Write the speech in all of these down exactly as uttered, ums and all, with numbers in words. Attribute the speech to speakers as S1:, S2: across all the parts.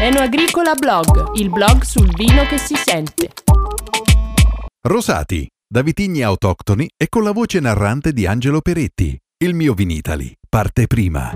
S1: Enoagricola Blog, il blog sul vino che si sente.
S2: Rosati, da vitigni autoctoni e con la voce narrante di Angelo Peretti. Il mio Vinitaly, parte prima.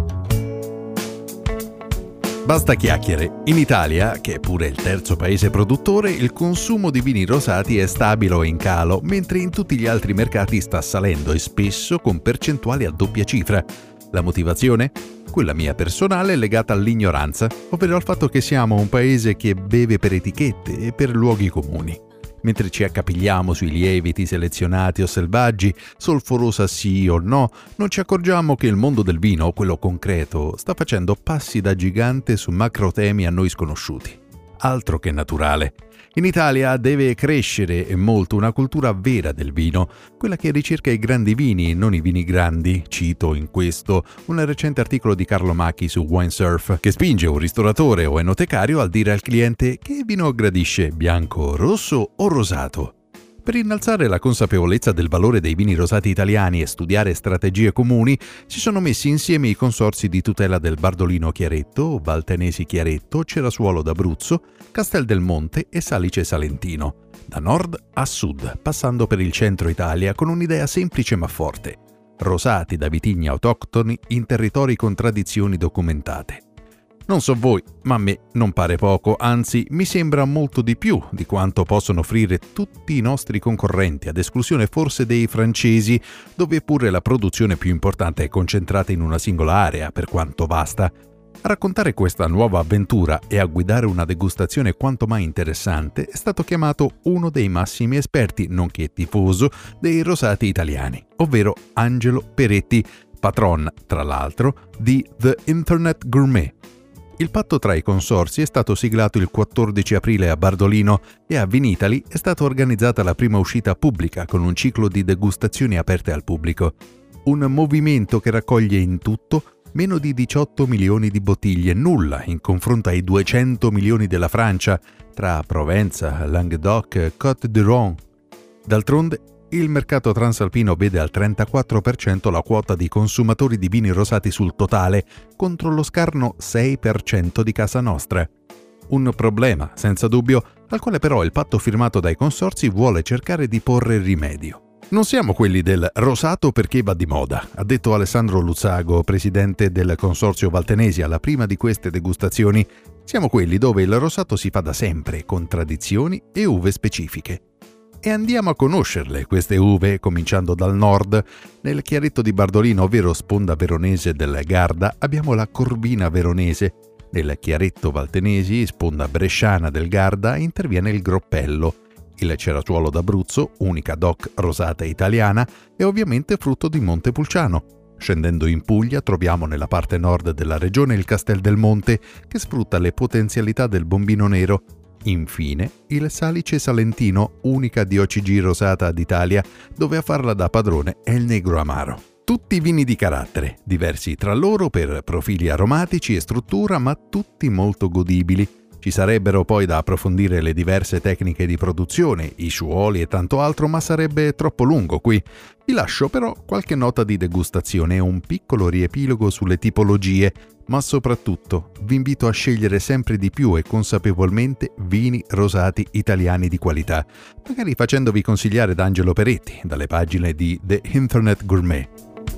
S2: Basta chiacchiere. In Italia, che è pure il terzo paese produttore, il consumo di vini rosati è stabile o in calo, mentre in tutti gli altri mercati sta salendo e spesso con percentuali a doppia cifra. La motivazione? Quella mia personale è legata all'ignoranza, ovvero al fatto che siamo un paese che beve per etichette e per luoghi comuni. Mentre ci accapigliamo sui lieviti selezionati o selvaggi, solforosa sì o no, non ci accorgiamo che il mondo del vino, quello concreto, sta facendo passi da gigante su macro temi a noi sconosciuti. Altro che naturale. In Italia deve crescere e molto una cultura vera del vino, quella che ricerca i grandi vini, non i vini grandi. Cito in questo un recente articolo di Carlo Macchi su Winesurf, che spinge un ristoratore o enotecario a dire al cliente che vino gradisce, bianco, rosso o rosato. Per innalzare la consapevolezza del valore dei vini rosati italiani e studiare strategie comuni, si sono messi insieme i consorzi di tutela del Bardolino Chiaretto, Valtenesi Chiaretto, Cerasuolo d'Abruzzo, Castel del Monte e Salice Salentino, da nord a sud, passando per il centro Italia con un'idea semplice ma forte: rosati da vitigni autoctoni in territori con tradizioni documentate. Non so voi, ma a me non pare poco, anzi mi sembra molto di più di quanto possono offrire tutti i nostri concorrenti, ad esclusione forse dei francesi, dove pure la produzione più importante è concentrata in una singola area, per quanto vasta. A raccontare questa nuova avventura e a guidare una degustazione quanto mai interessante è stato chiamato uno dei massimi esperti, nonché tifoso, dei rosati italiani, ovvero Angelo Peretti, patron, tra l'altro, di The Internet Gourmet. Il patto tra i consorzi è stato siglato il quattordici aprile a Bardolino e a Vinitaly è stata organizzata la prima uscita pubblica con un ciclo di degustazioni aperte al pubblico. Un movimento che raccoglie in tutto meno di diciotto milioni di bottiglie, nulla in confronto ai duecento milioni della Francia, tra Provenza, Languedoc, Côte d'Iron. D'altronde, il mercato transalpino vede al trentaquattro per cento la quota di consumatori di vini rosati sul totale, contro lo scarno sei per cento di casa nostra. Un problema, senza dubbio, al quale però il patto firmato dai consorzi vuole cercare di porre rimedio. Non siamo quelli del rosato perché va di moda, ha detto Alessandro Luzzago, presidente del consorzio Valtenesi alla prima di queste degustazioni. Siamo quelli dove il rosato si fa da sempre, con tradizioni e uve specifiche. E andiamo a conoscerle, queste uve, cominciando dal nord. Nel Chiaretto di Bardolino, ovvero sponda veronese del Garda, abbiamo la Corvina veronese. Nel Chiaretto Valtenesi, sponda bresciana del Garda, interviene il Groppello. Il Cerasuolo d'Abruzzo, unica D O C rosata italiana, è ovviamente frutto di Montepulciano. Scendendo in Puglia troviamo nella parte nord della regione il Castel del Monte, che sfrutta le potenzialità del Bombino Nero. Infine, il Salice Salentino, unica D O C G rosata d'Italia, dove a farla da padrone è il Negro Amaro. Tutti vini di carattere, diversi tra loro per profili aromatici e struttura, ma tutti molto godibili. Ci sarebbero poi da approfondire le diverse tecniche di produzione, i suoli e tanto altro, ma sarebbe troppo lungo qui. Vi lascio però qualche nota di degustazione e un piccolo riepilogo sulle tipologie, ma soprattutto vi invito a scegliere sempre di più e consapevolmente vini rosati italiani di qualità, magari facendovi consigliare da Angelo Peretti, dalle pagine di The Internet Gourmet.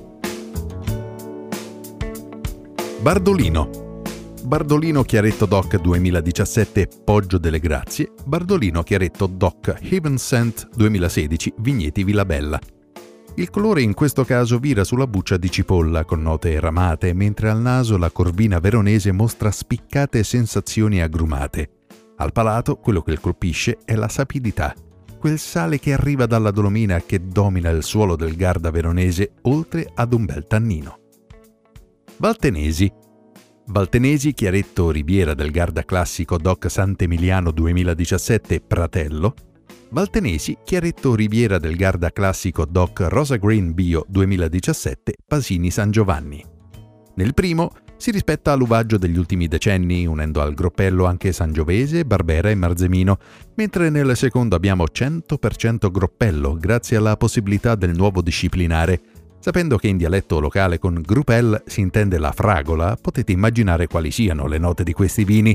S2: Bardolino. Bardolino Chiaretto D O C duemiladiciassette Poggio delle Grazie, Bardolino Chiaretto D O C Heaven Sent duemilasedici Vigneti Villabella. Il colore in questo caso vira sulla buccia di cipolla con note ramate, mentre al naso la Corvina veronese mostra spiccate sensazioni agrumate. Al palato quello che colpisce è la sapidità, quel sale che arriva dalla Dolomina che domina il suolo del Garda veronese, oltre ad un bel tannino. Valtenesi. Valtenesi Chiaretto Riviera del Garda Classico D O C Sant'Emiliano duemiladiciassette Pratello. Valtenesi Chiaretto Riviera del Garda Classico D O C Rosa Green Bio duemiladiciassette Pasini San Giovanni. Nel primo si rispetta l'uvaggio degli ultimi decenni, unendo al groppello anche Sangiovese, Barbera e Marzemino, mentre nel secondo abbiamo cento per cento groppello, grazie alla possibilità del nuovo disciplinare. Sapendo che in dialetto locale con Gruppel si intende la fragola, potete immaginare quali siano le note di questi vini.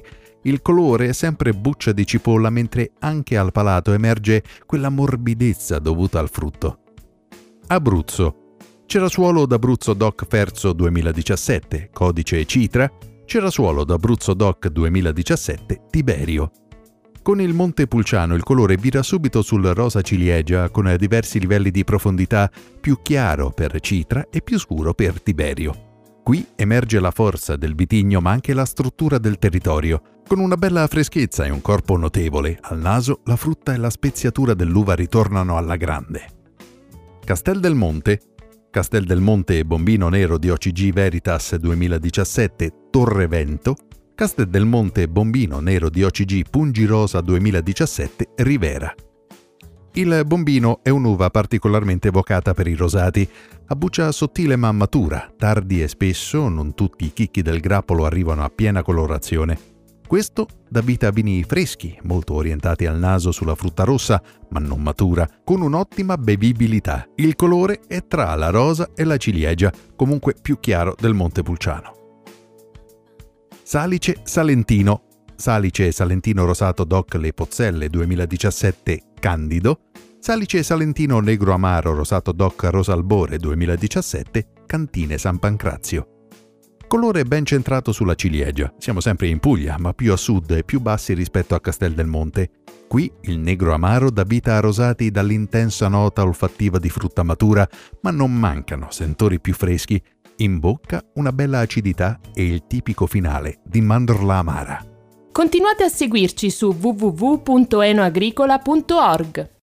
S2: Il colore è sempre buccia di cipolla, mentre anche al palato emerge quella morbidezza dovuta al frutto. Abruzzo. Cerasuolo d'Abruzzo DOC Ferzo duemiladiciassette, codice Citra. Cerasuolo d'Abruzzo DOC duemiladiciassette, Tiberio. Con il Montepulciano il colore vira subito sul rosa ciliegia con diversi livelli di profondità, più chiaro per Citra e più scuro per Tiberio. Qui emerge la forza del vitigno ma anche la struttura del territorio, con una bella freschezza e un corpo notevole. Al naso la frutta e la speziatura dell'uva ritornano alla grande. Castel del Monte. Castel del Monte e Bombino Nero di O C G Veritas duemiladiciassette, Torrevento. Castel del Monte e Bombino Nero di O C G Pungirosa duemiladiciassette, Rivera. Il Bombino è un'uva particolarmente vocata per i rosati, a buccia sottile ma matura, tardi e spesso, non tutti i chicchi del grappolo arrivano a piena colorazione. Questo dà vita a vini freschi, molto orientati al naso sulla frutta rossa, ma non matura, con un'ottima bevibilità. Il colore è tra la rosa e la ciliegia, comunque più chiaro del Montepulciano. Salice Salentino. Salice Salentino Rosato DOC Le Pozzelle duemiladiciassette, Candido. Salice Salentino Negro Amaro Rosato DOC Rosalbore duemiladiciassette, Cantine San Pancrazio. Colore ben centrato sulla ciliegia. Siamo sempre in Puglia, ma più a sud e più bassi rispetto a Castel del Monte. Qui il Negro Amaro dà vita a rosati dall'intensa nota olfattiva di frutta matura, ma non mancano sentori più freschi. In bocca una bella acidità e il tipico finale di mandorla amara.
S1: Continuate a seguirci su w w w punto enoagricola punto org.